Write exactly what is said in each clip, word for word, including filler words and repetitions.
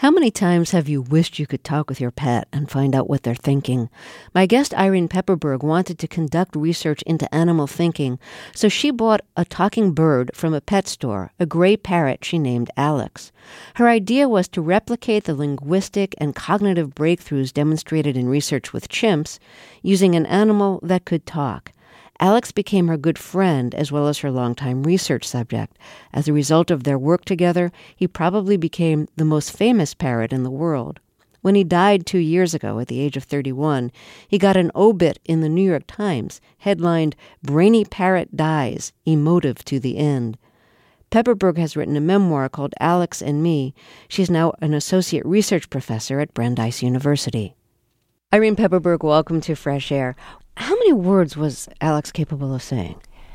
How many times have you wished you could talk with your pet and find out what they're thinking? My guest Irene Pepperberg wanted to conduct research into animal thinking, so she bought a talking bird from a pet store, a gray parrot she named Alex. Her idea was to replicate the linguistic and cognitive breakthroughs demonstrated in research with chimps using an animal that could talk. Alex became her good friend as well as her longtime research subject. As a result of their work together, he probably became the most famous parrot in the world. When he died two years ago at the age of thirty-one, he got an obit in the New York Times, headlined, "Brainy Parrot Dies, Emotive to the End." Pepperberg has written a memoir called Alex and Me. She's now an associate research professor at Brandeis University. Irene Pepperberg, welcome to Fresh Air. How many words was Alex capable of saying?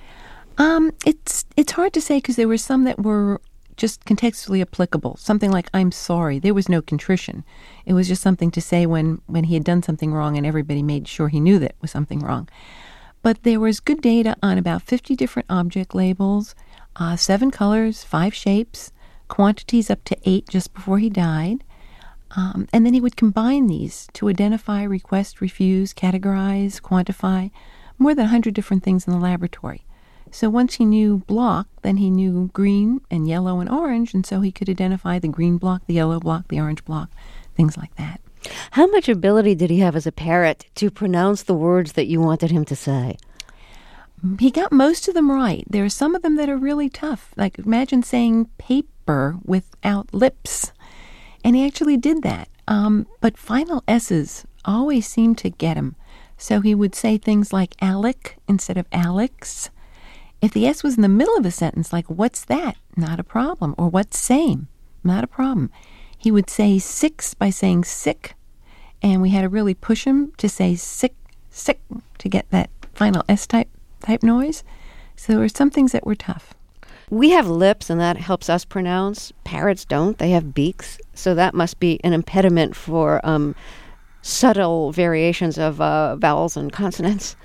Um, it's it's hard to say because there were some that were just contextually applicable. Something like, "I'm sorry." There was no contrition. It was just something to say when, when he had done something wrong and everybody made sure he knew that it was something wrong. But there was good data on about fifty different object labels, uh, seven colors, five shapes, quantities up to eight just before he died. Um, and then he would combine these to identify, request, refuse, categorize, quantify, more than one hundred different things in the laboratory. So once he knew block, then he knew green and yellow and orange, and so he could identify the green block, the yellow block, the orange block, things like that. How much ability did he have as a parrot to pronounce the words that you wanted him to say? He got most of them right. There are some of them that are really tough. Like imagine saying paper without lips. And he actually did that. Um, but final S's always seemed to get him. So he would say things like Alec instead of Alex. If the S was in the middle of a sentence, like, "What's that?" Not a problem. Or "What's same?" Not a problem. He would say six by saying sick. And we had to really push him to say sick, sick, to get that final S type, type noise. So there were some things that were tough. We have lips, and that helps us pronounce. Parrots don't. They have beaks. So that must be an impediment for um, subtle variations of uh, vowels and consonants.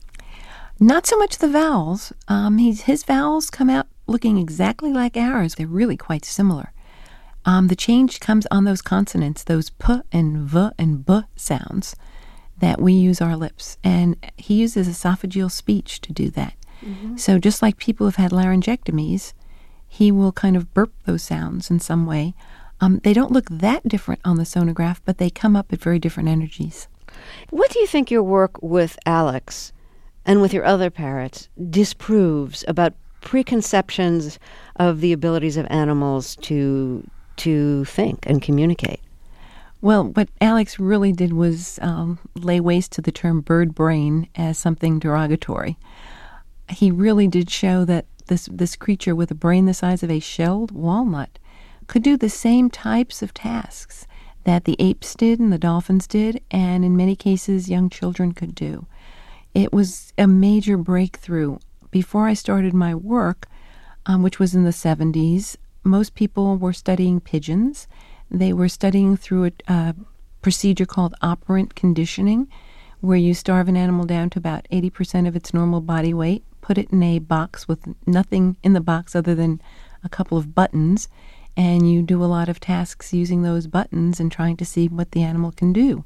Not so much the vowels. Um, he's, his vowels come out looking exactly like ours. They're really quite similar. Um, the change comes on those consonants, those p and v and b sounds that we use our lips. And he uses esophageal speech to do that. Mm-hmm. So just like people have had laryngectomies, he will kind of burp those sounds in some way. Um, they don't look that different on the sonograph, but they come up at very different energies. What do you think your work with Alex and with your other parrots disproves about preconceptions of the abilities of animals to to think and communicate? Well, what Alex really did was um, lay waste to the term bird brain as something derogatory. He really did show that this this creature with a brain the size of a shelled walnut could do the same types of tasks that the apes did and the dolphins did, and in many cases young children could do. It was a major breakthrough. Before I started my work, um, which was in the seventies, most people were studying pigeons. They were studying through a, a procedure called operant conditioning, where you starve an animal down to about eighty percent of its normal body weight, put it in a box with nothing in the box other than a couple of buttons, and you do a lot of tasks using those buttons and trying to see what the animal can do.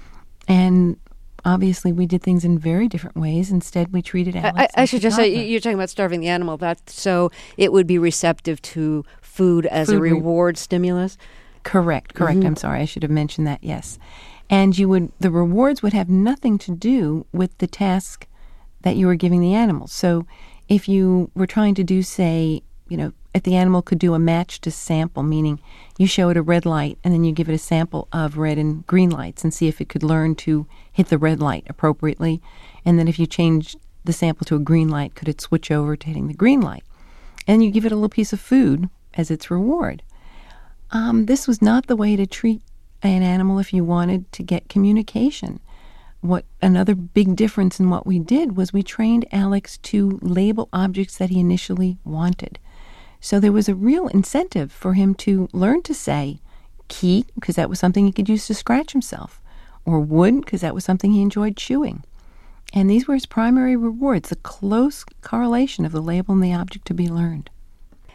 And obviously we did things in very different ways. Instead, we treated Alex I, I like should a just toddler. say, you're talking about starving the animal, that so it would be receptive to food as Food a re- reward stimulus? Correct, correct. Mm-hmm. I'm sorry, I should have mentioned that, yes. And you would the rewards would have nothing to do with the task that you were giving the animal. So if you were trying to do, say, you know, if the animal could do a match to sample, meaning you show it a red light and then you give it a sample of red and green lights and see if it could learn to hit the red light appropriately. And then if you change the sample to a green light, could it switch over to hitting the green light? And you give it a little piece of food as its reward. Um, this was not the way to treat an animal if you wanted to get communication. What another big difference in what we did was we trained Alex to label objects that he initially wanted. So there was a real incentive for him to learn to say key, because that was something he could use to scratch himself, or wood, because that was something he enjoyed chewing. And these were his primary rewards, the close correlation of the label and the object to be learned.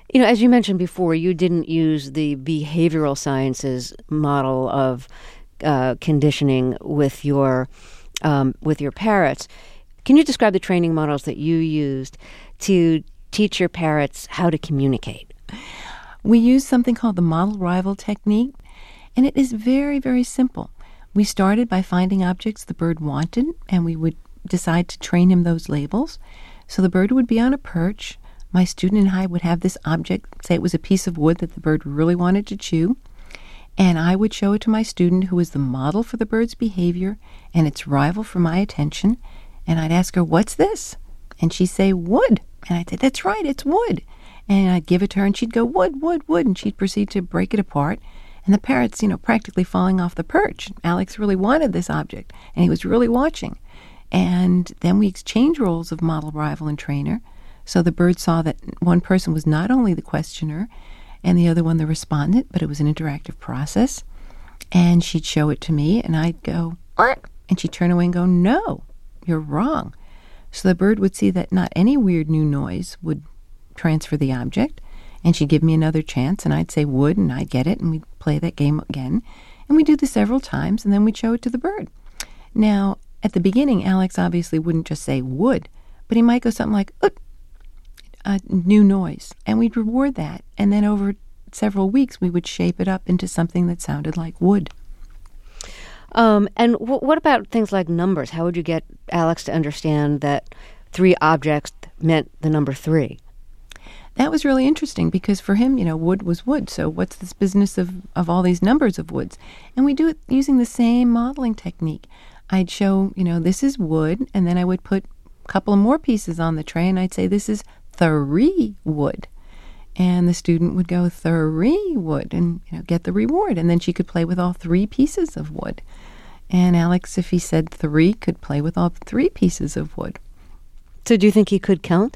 You know, as you mentioned before, you didn't use the behavioral sciences model of uh, conditioning with your um, with your parrots. Can you describe the training models that you used to teach your parrots how to communicate? We use something called the model rival technique, and it is very, very simple. We started by finding objects the bird wanted, and we would decide to train him those labels. So the bird would be on a perch. My student and I would have this object, say it was a piece of wood that the bird really wanted to chew, and I would show it to my student, who was the model for the bird's behavior and its rival for my attention, and I'd ask her, "What's this?" And she'd say, "Wood." And I'd say, "That's right, it's wood." And I'd give it to her, and she'd go, "Wood, wood, wood," and she'd proceed to break it apart. And the parrot's, you know, practically falling off the perch. Alex really wanted this object, and he was really watching. And then we exchanged roles of model, rival, and trainer. So the bird saw that one person was not only the questioner and the other one the respondent, but it was an interactive process. And she'd show it to me, and I'd go, "What?" And she'd turn away and go, "No, you're wrong." So the bird would see that not any weird new noise would transfer the object, and she'd give me another chance, and I'd say wood, and I'd get it, and we'd play that game again. And we'd do this several times, and then we'd show it to the bird. Now, at the beginning, Alex obviously wouldn't just say wood, but he might go something like, "Oot," a new noise, and we'd reward that. And then over several weeks, we would shape it up into something that sounded like wood. Um, and w- what about things like numbers? How would you get Alex to understand that three objects meant the number three? That was really interesting because for him, you know, wood was wood. So what's this business of, of all these numbers of woods? And we do it using the same modeling technique. I'd show, you know, this is wood, and then I would put a couple of more pieces on the tray, and I'd say, "This is three wood." And the student would go, "Three wood," and, you know, get the reward. And then she could play with all three pieces of wood. And Alex, if he said three, could play with all three pieces of wood. So do you think he could count?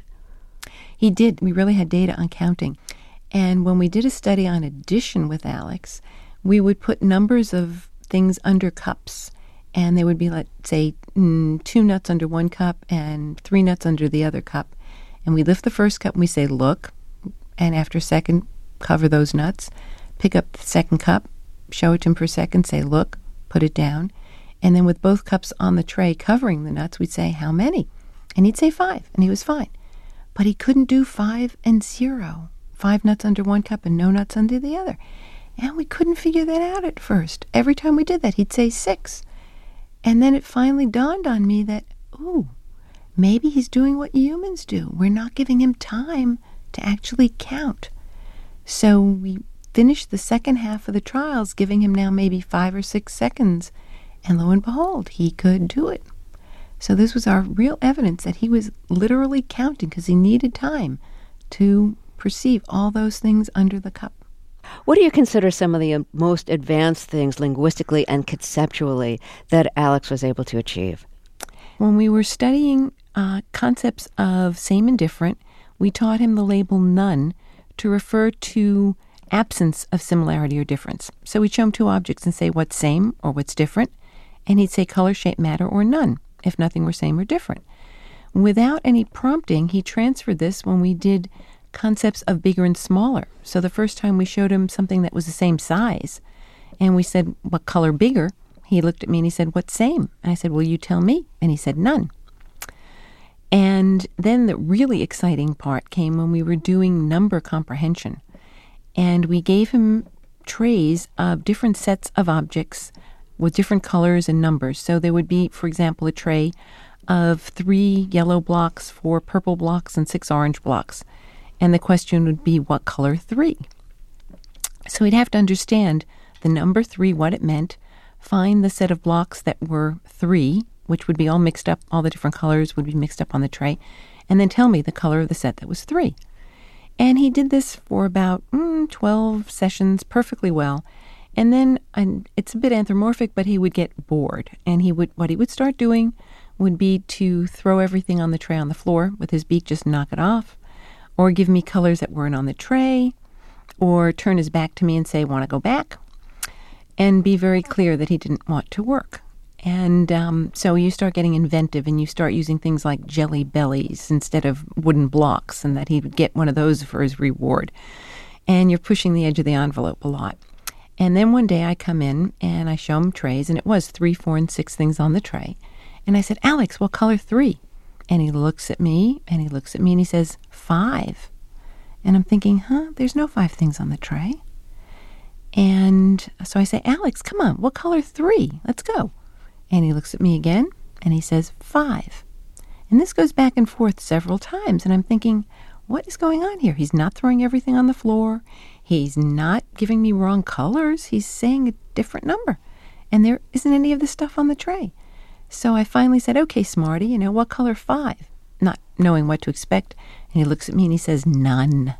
He did. We really had data on counting. And when we did a study on addition with Alex, we would put numbers of things under cups. And they would be, let's say, mm, two nuts under one cup and three nuts under the other cup. And we lift the first cup and we say, "Look." And after a second, cover those nuts. Pick up the second cup, show it to him for a second, say, "Look," put it down. And then with both cups on the tray covering the nuts, we'd say, "How many?" And he'd say five, and he was fine. But he couldn't do five and zero. Five nuts under one cup and no nuts under the other. And we couldn't figure that out at first. Every time we did that, he'd say six. And then it finally dawned on me that, ooh, maybe he's doing what humans do. We're not giving him time to actually count. So we finished the second half of the trials, giving him now maybe five or six seconds. And lo and behold, he could do it. So this was our real evidence that he was literally counting because he needed time to perceive all those things under the cup. What do you consider some of the most advanced things linguistically and conceptually that Alex was able to achieve? When we were studying uh, concepts of same and different, we taught him the label none to refer to absence of similarity or difference. So we'd show him two objects and say what's same or what's different, and he'd say color, shape, matter, or none, if nothing were same or different. Without any prompting, he transferred this when we did concepts of bigger and smaller. So the first time we showed him something that was the same size, and we said, "What color bigger?" He looked at me and he said, "What's same?" And I said, "Well, you tell me." And he said, "None." And then the really exciting part came when we were doing number comprehension. And we gave him trays of different sets of objects with different colors and numbers. So there would be, for example, a tray of three yellow blocks, four purple blocks, and six orange blocks. And the question would be, what color three? So he'd have to understand the number three, what it meant, find the set of blocks that were three, which would be all mixed up, all the different colors would be mixed up on the tray, and then tell me the color of the set that was three. And he did this for about mm, twelve sessions perfectly well. And then, and it's a bit anthropomorphic, but he would get bored. And he would, what he would start doing would be to throw everything on the tray on the floor with his beak, just knock it off, or give me colors that weren't on the tray, or turn his back to me and say, "Want to go back?" And be very clear that he didn't want to work. And um, so you start getting inventive and you start using things like jelly bellies instead of wooden blocks, and that he would get one of those for his reward. And you're pushing the edge of the envelope a lot. And then one day I come in and I show him trays, and it was three, four, and six things on the tray. And I said, Alex, what color three? And he looks at me, and he looks at me, and he says, five. And I'm thinking, huh, there's no five things on the tray. And so I say, Alex, come on, what color three? Let's go. And he looks at me again, and he says, five. And this goes back and forth several times, and I'm thinking, what is going on here? He's not throwing everything on the floor. He's not giving me wrong colors. He's saying a different number. And there isn't any of the stuff on the tray. So I finally said, okay, Smarty, you know, what color five? Not knowing what to expect. And he looks at me and he says, none.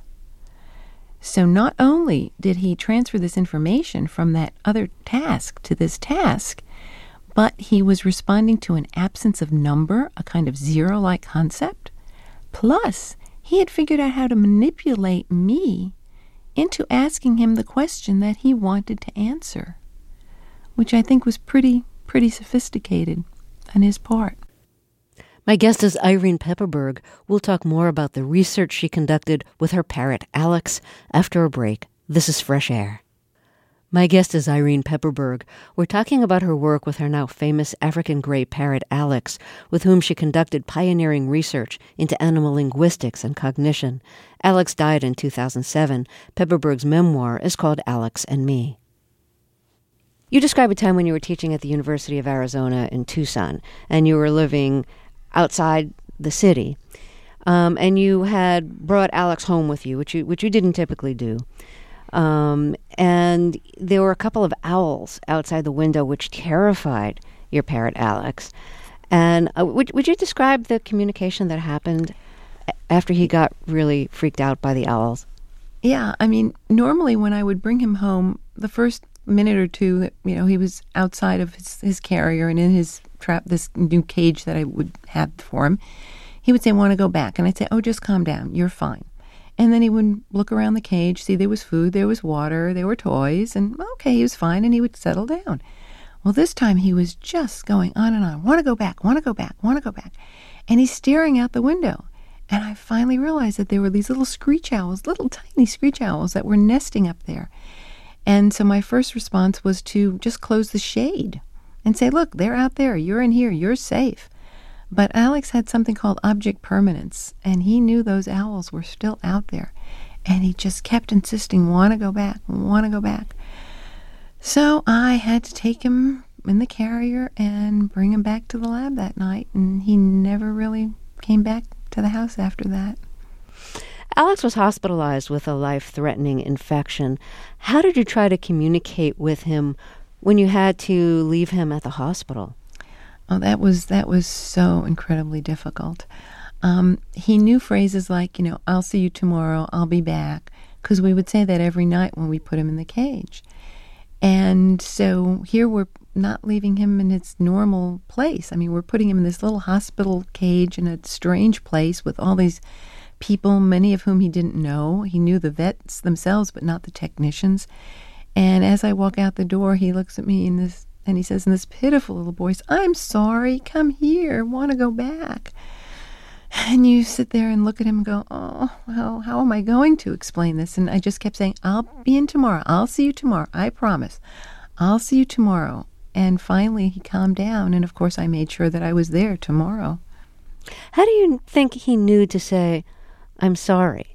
So not only did he transfer this information from that other task to this task, but he was responding to an absence of number, a kind of zero-like concept. Plus, he had figured out how to manipulate me into asking him the question that he wanted to answer, which I think was pretty, pretty sophisticated on his part. My guest is Irene Pepperberg. We'll talk more about the research she conducted with her parrot, Alex, after a break. This is Fresh Air. My guest is Irene Pepperberg. We're talking about her work with her now famous African gray parrot, Alex, with whom she conducted pioneering research into animal linguistics and cognition. Alex died in two thousand seven. Pepperberg's memoir is called Alex and Me. You describe a time when you were teaching at the University of Arizona in Tucson, and you were living outside the city, um, and you had brought Alex home with you, which you which you didn't typically do. Um, and there were a couple of owls outside the window, which terrified your parrot, Alex. And uh, would would you describe the communication that happened after he got really freaked out by the owls? Yeah, I mean, normally when I would bring him home, the first minute or two that, you know, he was outside of his, his carrier and in his trap, this new cage that I would have for him, he would say, want to go back. And I'd say, oh, just calm down. You're fine. And then he would look around the cage, see there was food, there was water, there were toys, and okay, he was fine, and he would settle down. Well, this time he was just going on and on. Want to go back, want to go back, want to go back. And he's staring out the window. And I finally realized that there were these little screech owls, little tiny screech owls that were nesting up there. And so my first response was to just close the shade and say, look, they're out there. You're in here. You're safe. But Alex had something called object permanence, and he knew those owls were still out there. And he just kept insisting, want to go back, want to go back. So I had to take him in the carrier and bring him back to the lab that night, and he never really came back to the house after that. Alex was hospitalized with a life-threatening infection. How did you try to communicate with him when you had to leave him at the hospital? Oh, that was that was so incredibly difficult. Um, he knew phrases like, you know, I'll see you tomorrow, I'll be back, because we would say that every night when we put him in the cage. And so here we're not leaving him in its normal place. I mean, we're putting him in this little hospital cage in a strange place with all these people, many of whom he didn't know. He knew the vets themselves, but not the technicians. And as I walk out the door, he looks at me in this, and he says in this pitiful little voice, I'm sorry, come here, want to go back. And you sit there and look at him and go, oh, well, how am I going to explain this? And I just kept saying, I'll be in tomorrow. I'll see you tomorrow. I promise. I'll see you tomorrow. And finally he calmed down. And of course I made sure that I was there tomorrow. How do you think he knew to say, I'm sorry?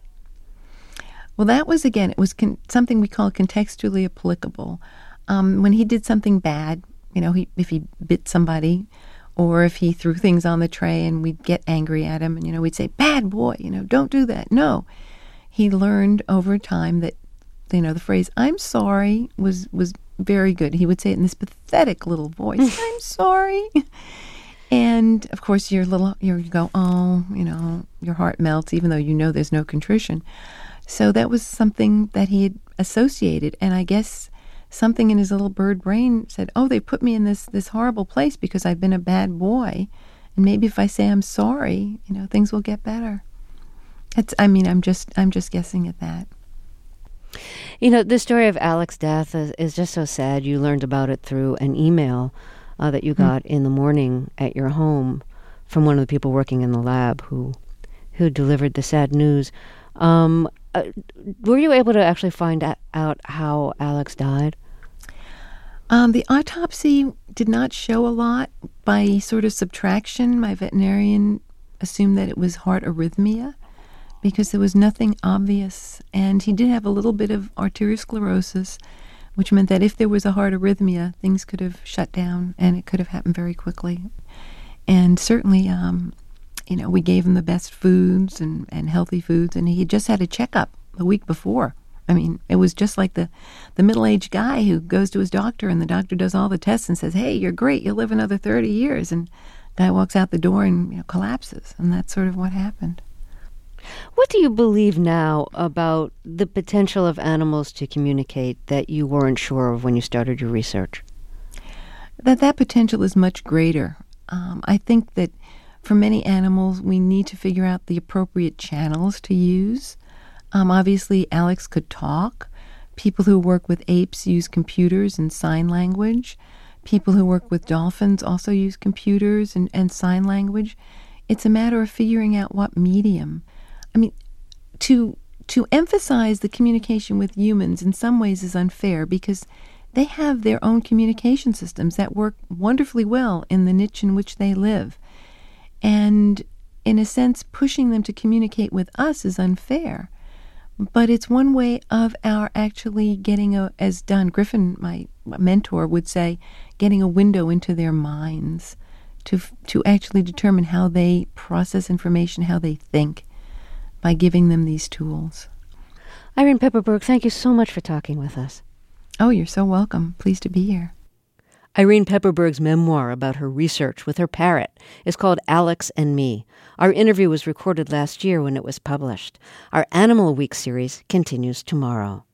Well, that was, again, it was con- something we call contextually applicable. Um, when he did something bad, you know, he, if he bit somebody, or if he threw things on the tray and we'd get angry at him, and, you know, we'd say, bad boy, you know, don't do that. No. He learned over time that, you know, the phrase, I'm sorry, was, was very good. He would say it in this pathetic little voice, I'm sorry. And, of course, your little, you go, oh, you know, your heart melts, even though you know there's no contrition. So that was something that he had associated. And I guess something in his little bird brain said, oh, they put me in this this horrible place because I've been a bad boy. And maybe if I say I'm sorry, you know, things will get better. It's, I mean, I'm just I'm just guessing at that. You know, the story of Alex's death is, is just so sad. You learned about it through an email uh, that you got mm. in the morning at your home from one of the people working in the lab who who delivered the sad news. Um, uh, were you able to actually find out how Alex died? Um, the autopsy did not show a lot. By sort of subtraction, my veterinarian assumed that it was heart arrhythmia because there was nothing obvious. And he did have a little bit of arteriosclerosis, which meant that if there was a heart arrhythmia, things could have shut down and it could have happened very quickly. And certainly, um, you know, we gave him the best foods and, and healthy foods, and he just had a checkup the week before. I mean, it was just like the, the middle-aged guy who goes to his doctor, and the doctor does all the tests and says, hey, you're great, you'll live another thirty years. And the guy walks out the door and, you know, collapses, and that's sort of what happened. What do you believe now about the potential of animals to communicate that you weren't sure of when you started your research? That that potential is much greater. Um, I think that for many animals, we need to figure out the appropriate channels to use. Um, obviously, Alex could talk. People who work with apes use computers and sign language. People who work with dolphins also use computers and, and sign language. It's a matter of figuring out what medium. I mean, to to emphasize the communication with humans in some ways is unfair because they have their own communication systems that work wonderfully well in the niche in which they live. And in a sense, pushing them to communicate with us is unfair. But it's one way of our actually getting a, as Don Griffin, my mentor, would say, getting a window into their minds to to actually determine how they process information, how they think, by giving them these tools. Irene Pepperberg, thank you so much for talking with us. Oh, you're so welcome. Pleased to be here. Irene Pepperberg's memoir about her research with her parrot is called Alex and Me. Our interview was recorded last year when it was published. Our Animal Week series continues tomorrow.